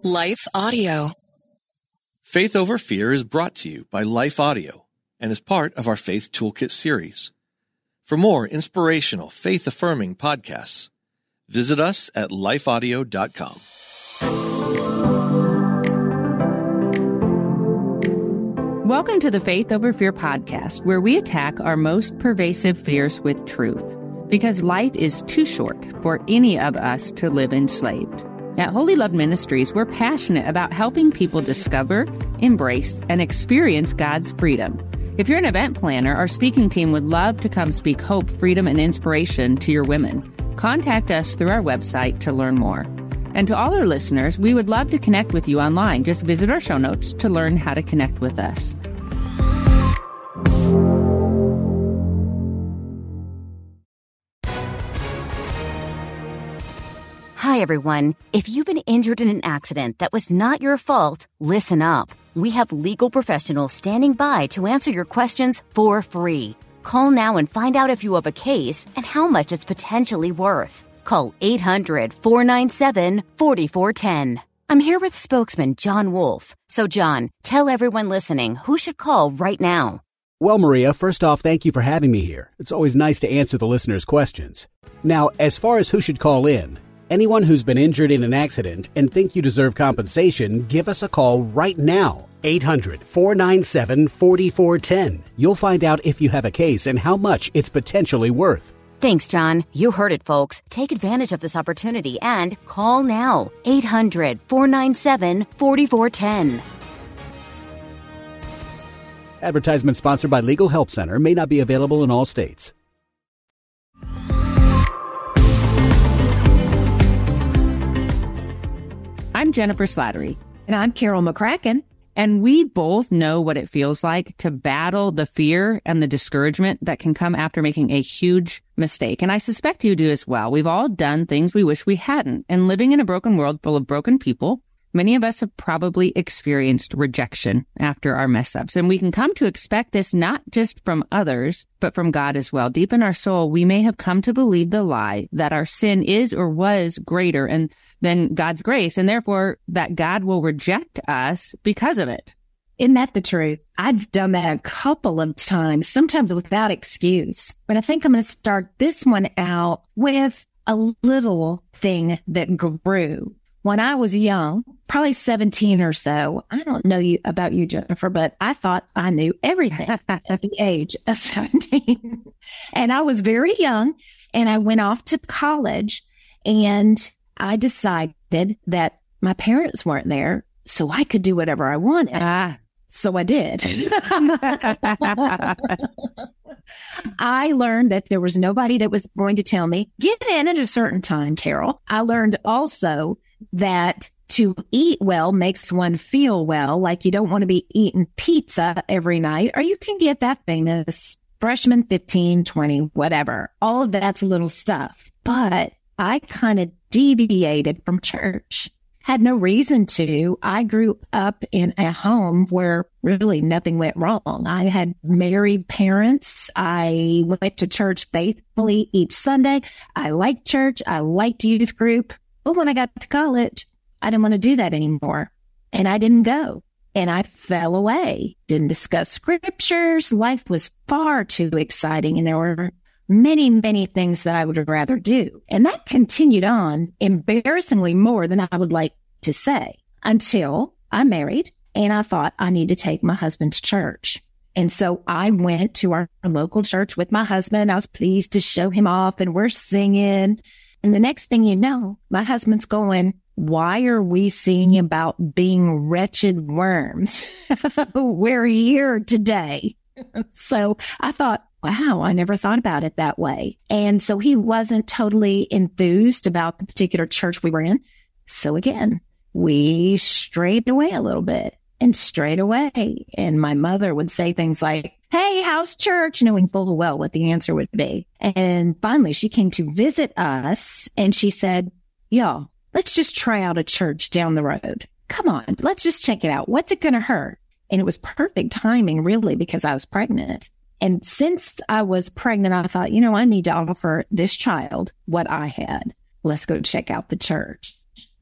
Life Audio. Faith Over Fear is brought to you by Life Audio and is part of our Faith Toolkit series. For more inspirational, faith-affirming podcasts, visit us at lifeaudio.com. Welcome to the Faith Over Fear podcast, where we attack our most pervasive fears with truth, because life is too short for any of us to live enslaved. At Holy Love Ministries, we're passionate about helping people discover, embrace, and experience God's freedom. If you're an event planner, our speaking team would love to come speak hope, freedom, and inspiration to your women. Contact us through our website to learn more. And to all our listeners, we would love to connect with you online. Just visit our show notes to learn how to connect with us. Hi, everyone. If you've been injured in an accident that was not your fault, listen up. We have legal professionals standing by to answer your questions for free. Call now and find out if you have a case and how much it's potentially worth. Call 800-497-4410. I'm here with spokesman John Wolf. So, John, tell everyone listening who should call right now. Well, Maria, first off, thank you for having me here. It's always nice to answer the listeners' questions. Now, as far as who should call in, anyone who's been injured in an accident and think you deserve compensation, give us a call right now. 800-497-4410. You'll find out if you have a case and how much it's potentially worth. Thanks, John. You heard it, folks. Take advantage of this opportunity and call now. 800-497-4410. Advertisement sponsored by Legal Help Center. May not be available in all states. I'm Jennifer Slattery. And I'm Carol McCracken. And we both know what it feels like to battle the fear and the discouragement that can come after making a huge mistake. And I suspect you do as well. We've all done things we wish we hadn't. And living in a broken world full of broken people, many of us have probably experienced rejection after our mess-ups. And we can come to expect this not just from others, but from God as well. Deep in our soul, we may have come to believe the lie that our sin is or was greater than God's grace, and therefore that God will reject us because of it. Isn't that the truth? I've done that a couple of times, sometimes without excuse. But I think I'm going to start this one out with a little thing that grew. When I was young, probably 17 or so, I don't know about you, Jennifer, but I thought I knew everything at the age of 17. And I was very young, and I went off to college, and I decided that my parents weren't there, so I could do whatever I wanted. So I did. I learned that there was nobody that was going to tell me, get in at a certain time, Carol. I learned also that to eat well makes one feel well, like you don't want to be eating pizza every night, or you can get that famous freshman 15, 20, whatever. All of that's little stuff. But I kind of deviated from church. Had no reason to. I grew up in a home where really nothing went wrong. I had married parents. I went to church faithfully each Sunday. I liked church. I liked youth group. But when I got to college, I didn't want to do that anymore. And I didn't go. And I fell away. Didn't discuss scriptures. Life was far too exciting. And there were many, many things that I would rather do. And that continued on embarrassingly more than I would like to say, until I married and I thought I need to take my husband to church. And so I went to our local church with my husband. I was pleased to show him off, and we're singing. And the next thing you know, my husband's going, why are we singing about being wretched worms? We're here today. So I thought, wow, I never thought about it that way. And so he wasn't totally enthused about the particular church we were in. So again, we strayed away a little bit and strayed away. And my mother would say things like, hey, how's church? Knowing full well what the answer would be. And finally, she came to visit us and she said, y'all, let's just try out a church down the road. Come on, let's just check it out. What's it going to hurt? And it was perfect timing, really, because I was pregnant. And since I was pregnant, I thought, I need to offer this child what I had. Let's go check out the church.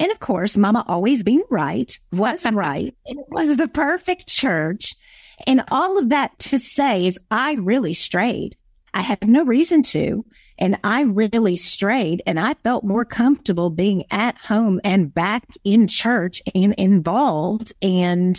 And of course, Mama always being right, was right. And it was the perfect church. And all of that to say is I really strayed. I had no reason to. And I really strayed, and I felt more comfortable being at home and back in church and involved. And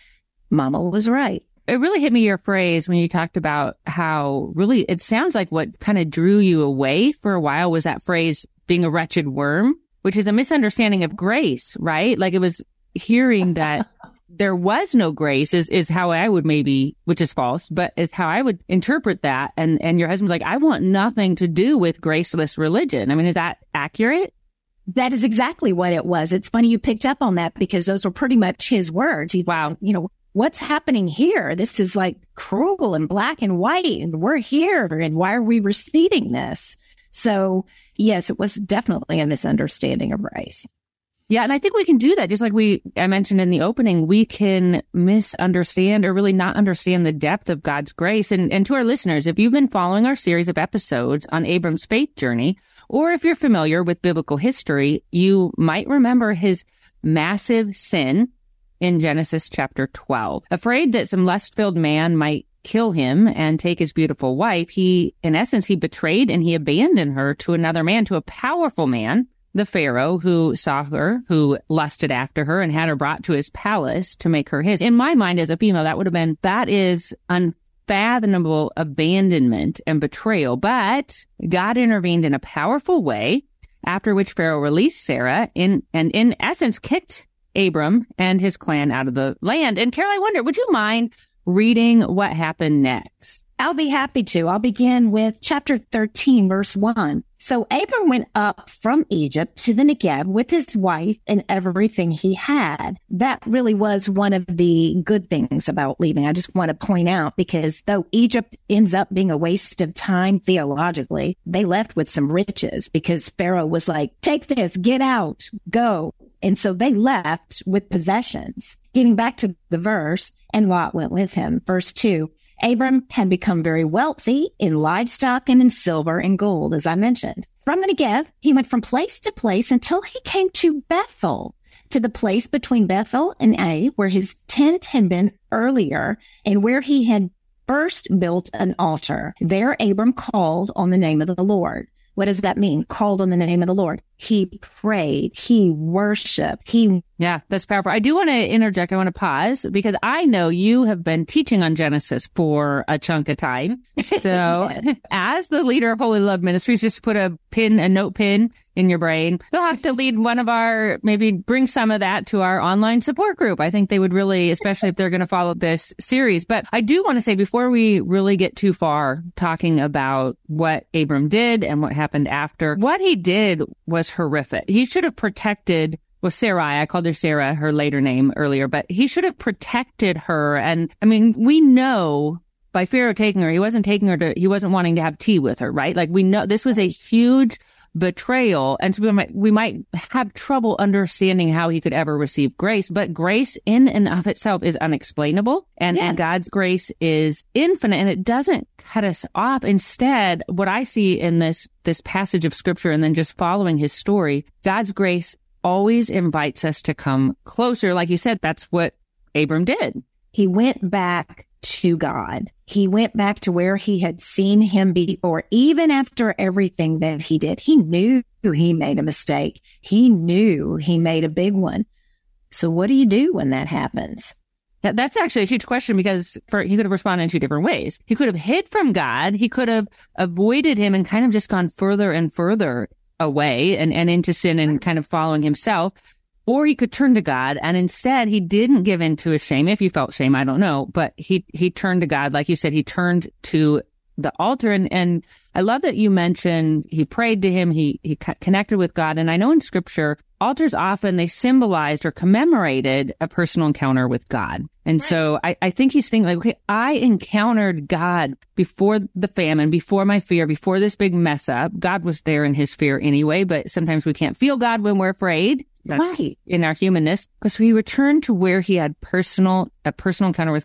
Mama was right. It really hit me, your phrase, when you talked about how really it sounds like what kind of drew you away for a while was that phrase, being a wretched worm, which is a misunderstanding of grace, right? Like it was hearing that there was no grace is how I would maybe, which is false, but is how I would interpret that. And your husband's like, I want nothing to do with graceless religion. I mean, is that accurate? That is exactly what it was. It's funny you picked up on that because those were pretty much his words. Wow. You know, what's happening here? This is like cruel and black and white, and we're here. And why are we receiving this? So yes, it was definitely a misunderstanding of grace. Yeah. And I think we can do that. Just like I mentioned in the opening, we can misunderstand or really not understand the depth of God's grace. And to our listeners, if you've been following our series of episodes on Abram's faith journey, or if you're familiar with biblical history, you might remember his massive sin in Genesis chapter 12. Afraid that some lust-filled man might kill him and take his beautiful wife, in essence, he betrayed and he abandoned her to another man, to a powerful man, the Pharaoh, who saw her, who lusted after her and had her brought to his palace to make her his. In my mind as a female, that is unfathomable abandonment and betrayal. But God intervened in a powerful way, after which Pharaoh released Sarah and in essence kicked Abram and his clan out of the land. And Carol, I wonder, would you mind reading what happened next? I'll be happy to. I'll begin with chapter 13, verse 1. So Abram went up from Egypt to the Negev with his wife and everything he had. That really was one of the good things about leaving. I just want to point out, because though Egypt ends up being a waste of time theologically, they left with some riches because Pharaoh was like, take this, get out, go. And so they left with possessions. Getting back to the verse, and Lot went with him. Verse 2. Abram had become very wealthy in livestock and in silver and gold, as I mentioned. From the Negev, he went from place to place until he came to Bethel, to the place between Bethel and Ai, where his tent had been earlier and where he had first built an altar. There Abram called on the name of the Lord. What does that mean? Called on the name of the Lord. He prayed. He worshiped. Yeah, that's powerful. I do want to interject. I want to pause because I know you have been teaching on Genesis for a chunk of time. So as the leader of Holy Love Ministries, just put a note pin in your brain. You'll have to lead maybe bring some of that to our online support group. I think they would really, especially if they're going to follow this series. But I do want to say, before we really get too far talking about what Abram did and what happened after, what he did was horrific. He should have protected Sarai. I called her Sarah, her later name earlier, but he should have protected her. And I mean, we know by Pharaoh taking her, he wasn't wanting to have tea with her, right? Like, we know this was a huge betrayal. And so we might have trouble understanding how he could ever receive grace, but grace in and of itself is unexplainable. And God's grace is infinite, and it doesn't cut us off. Instead, what I see in this passage of scripture, and then just following his story, God's grace always invites us to come closer. Like you said, that's what Abram did. He went back to God. He went back to where he had seen him before. Even after everything that he did, he knew he made a mistake. He knew he made a big one. So what do you do when that happens? That's actually a huge question, because he could have responded in two different ways. He could have hid from God. He could have avoided him and kind of just gone further and further away and into sin and kind of following himself. Or he could turn to God, and instead he didn't give in to his shame. If he felt shame, I don't know, but he turned to God. Like you said, he turned to the altar. And I love that you mentioned he prayed to him. He connected with God. And I know in scripture, altars often, they symbolized or commemorated a personal encounter with God. And so I think he's thinking like, okay, I encountered God before the famine, before my fear, before this big mess up. God was there in his fear anyway, but sometimes we can't feel God when we're afraid. That's in our humanness. So he returned to where he had a personal encounter with God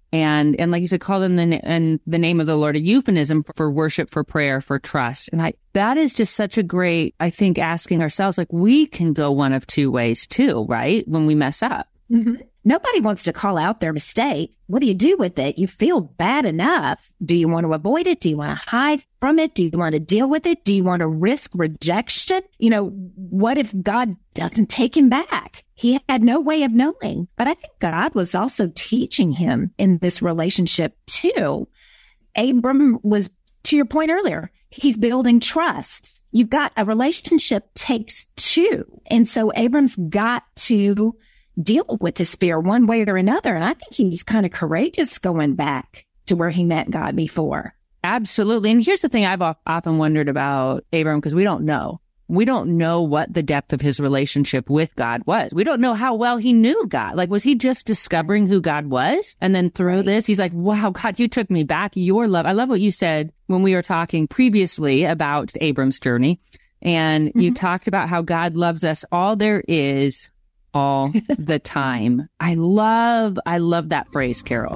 And like you said, call them in the name of the Lord, a euphemism for worship, for prayer, for trust. And that is just such a great, I think, asking ourselves, like, we can go one of two ways too, right? When we mess up. Mm-hmm. Nobody wants to call out their mistake. What do you do with it? You feel bad enough. Do you want to avoid it? Do you want to hide from it? Do you want to deal with it? Do you want to risk rejection? What if God doesn't take him back? He had no way of knowing. But I think God was also teaching him in this relationship too. Abram was, to your point earlier, he's building trust. You've got a relationship takes two. And so Abram's got to deal with his fear one way or another. And I think he's kind of courageous going back to where he met God before. Absolutely. And here's the thing I've often wondered about Abram, because we don't know. We don't know what the depth of his relationship with God was. We don't know how well he knew God. Like, was he just discovering who God was? And then through this, he's like, wow, God, you took me back. Your love. I love what you said when we were talking previously about Abram's journey. And you talked about how God loves us all there is, all the time. I love that phrase, Carol.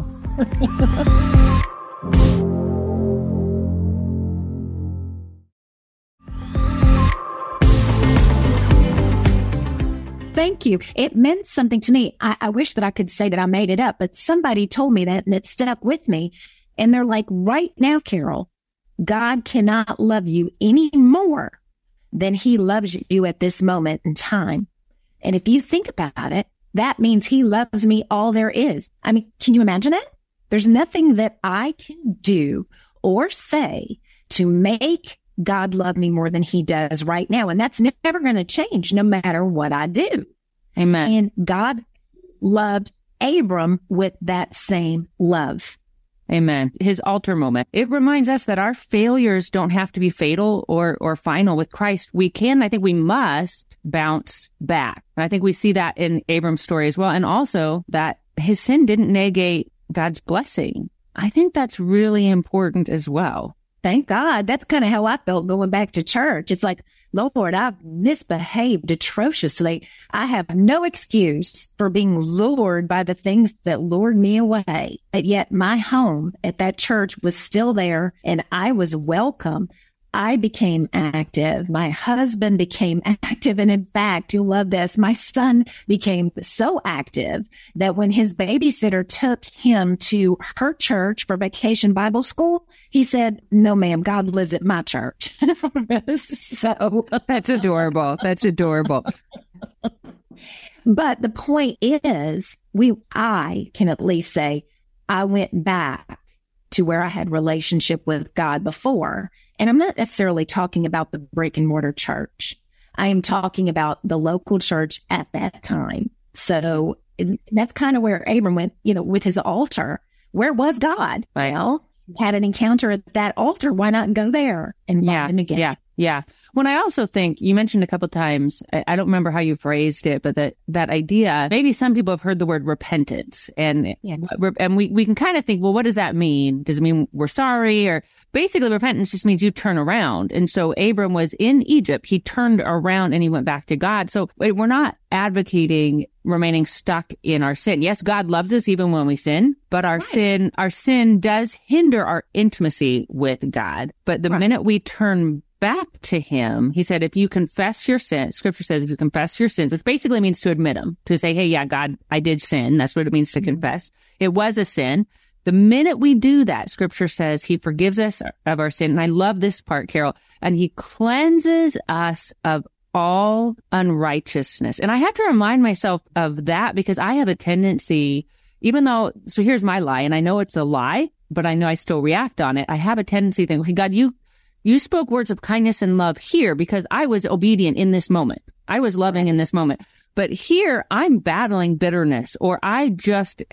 Thank you. It meant something to me. I wish that I could say that I made it up, but somebody told me that and it stuck with me. And they're like, right now, Carol, God cannot love you any more than he loves you at this moment in time. And if you think about it, that means he loves me all there is. I mean, can you imagine that? There's nothing that I can do or say to make God love me more than he does right now. And that's never going to change no matter what I do. Amen. And God loved Abram with that same love. Amen. His altar moment. It reminds us that our failures don't have to be fatal or final with Christ. We can, I think we must bounce back. And I think we see that in Abram's story as well. And also that his sin didn't negate God's blessing. I think that's really important as well. Thank God. That's kind of how I felt going back to church. It's like, Lord, I've misbehaved atrociously. I have no excuse for being lured by the things that lured me away. But yet my home at that church was still there and I was welcome. I became active. My husband became active. And in fact, you'll love this. My son became so active that when his babysitter took him to her church for vacation Bible school, he said, no, ma'am, God lives at my church. So that's adorable. That's adorable. But the point is, I can at least say I went back to where I had relationship with God before. And I'm not necessarily talking about the brick and mortar church. I am talking about the local church at that time. So that's kind of where Abram went, with his altar. Where was God? Well, had an encounter at that altar. Why not go there and find him again? Yeah. When I also think you mentioned a couple of times, I don't remember how you phrased it, but that idea, maybe some people have heard the word repentance and we can kind of think, well, what does that mean? Does it mean we're sorry? Or basically repentance just means you turn around. And so Abram was in Egypt. He turned around and he went back to God. So we're not advocating remaining stuck in our sin. Yes, God loves us even when we sin, but our sin does hinder our intimacy with God. But the minute we turn back to him, he said, if you confess your sins, scripture says, if you confess your sins, which basically means to admit them, to say, hey, yeah, God, I did sin. That's what it means to confess. It was a sin. The minute we do that, scripture says he forgives us of our sin. And I love this part, Carol, and he cleanses us of all unrighteousness. And I have to remind myself of that because I have a tendency, so here's my lie, and I know it's a lie, but I know I still react on it. I have a tendency to think, okay, God, you spoke words of kindness and love here because I was obedient in this moment. I was loving in this moment. But here I'm battling bitterness, or I just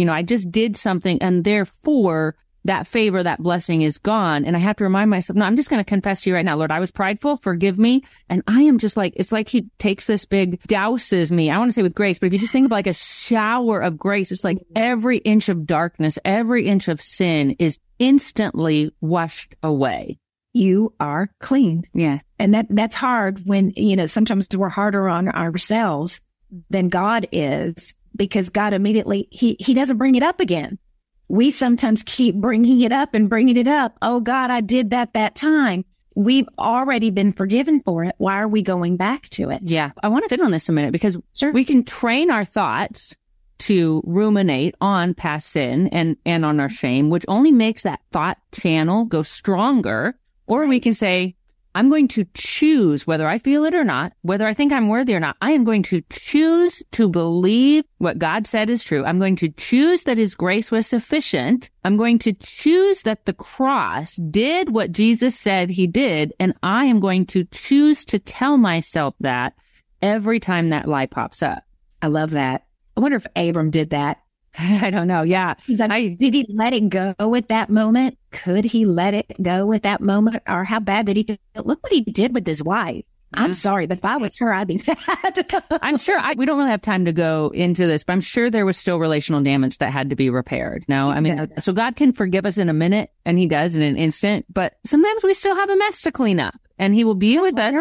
did something and therefore that favor, that blessing is gone. And I have to remind myself, no, I'm just going to confess to you right now, Lord, I was prideful, forgive me. And I am just like, it's like he takes this douses me. I want to say with grace, but if you just think of like a shower of grace, it's like every inch of darkness, every inch of sin is instantly washed away. You are clean. Yeah. And that's hard when, sometimes we're harder on ourselves than God is, because God immediately, he doesn't bring it up again. We sometimes keep bringing it up and bringing it up. Oh God, I did that time. We've already been forgiven for it. Why are we going back to it? Yeah. I want to sit on this a minute because we can train our thoughts to ruminate on past sin and on our shame, which only makes that thought channel go stronger. Or we can say, I'm going to choose, whether I feel it or not, whether I think I'm worthy or not, I am going to choose to believe what God said is true. I'm going to choose that his grace was sufficient. I'm going to choose that the cross did what Jesus said he did. And I am going to choose to tell myself that every time that lie pops up. I love that. I wonder if Abram did that. I don't know. Yeah. Did he let it go at that moment? Could he let it go at that moment? Or how bad did he feel? Look what he did with his wife. I'm sorry, but if I was her, I'd be mad. I'm sure we don't really have time to go into this, but I'm sure there was still relational damage that had to be repaired. No, I mean, so God can forgive us in a minute, and he does in an instant, but sometimes we still have a mess to clean up, and he will be with us.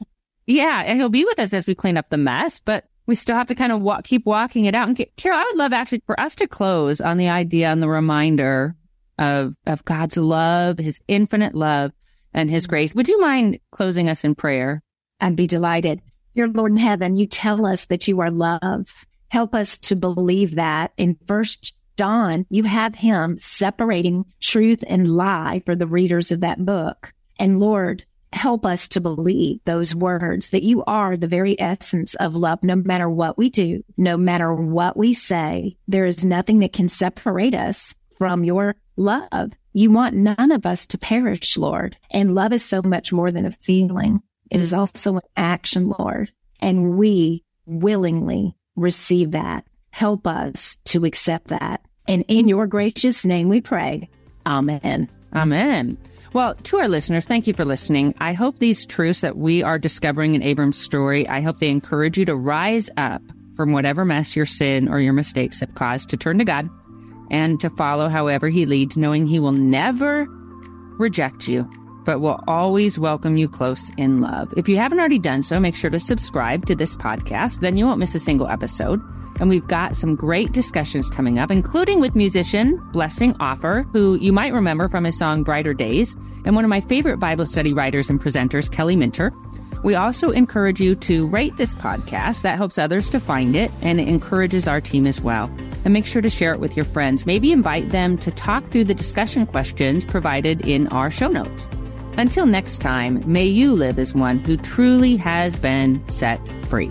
And he'll be with us as we clean up the mess, but we still have to kind of keep walking it out. And Carol, I would love actually for us to close on the idea and the reminder of God's love, his infinite love and his grace. Would you mind closing us in prayer? I'd be delighted. Dear Lord in heaven, you tell us that you are love. Help us to believe that. In 1 John, you have him separating truth and lie for the readers of that book. And Lord, help us to believe those words, that you are the very essence of love. No matter what we do, no matter what we say, there is nothing that can separate us from your love. You want none of us to perish, Lord. And love is so much more than a feeling. It is also an action, Lord. And we willingly receive that. Help us to accept that. And in your gracious name we pray. Amen. Amen. Well, to our listeners, thank you for listening. I hope these truths that we are discovering in Abram's story, I hope they encourage you to rise up from whatever mess your sin or your mistakes have caused, to turn to God and to follow however he leads, knowing he will never reject you, but will always welcome you close in love. If you haven't already done so, make sure to subscribe to this podcast. Then you won't miss a single episode. And we've got some great discussions coming up, including with musician Blessing Offer, who you might remember from his song Brighter Days, and one of my favorite Bible study writers and presenters, Kelly Minter. We also encourage you to rate this podcast. That helps others to find it, and it encourages our team as well. And make sure to share it with your friends. Maybe invite them to talk through the discussion questions provided in our show notes. Until next time, may you live as one who truly has been set free.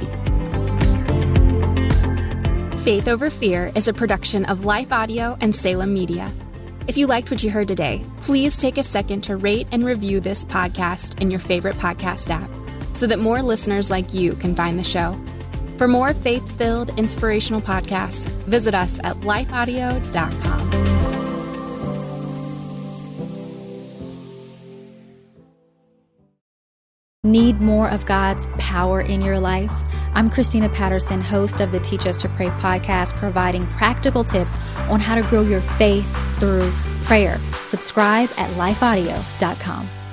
Faith Over Fear is a production of Life Audio and Salem Media. If you liked what you heard today, please take a second to rate and review this podcast in your favorite podcast app so that more listeners like you can find the show. For more faith-filled, inspirational podcasts, visit us at lifeaudio.com. Need more of God's power in your life? I'm Christina Patterson, host of the Teach Us to Pray podcast, providing practical tips on how to grow your faith through prayer. Subscribe at lifeaudio.com.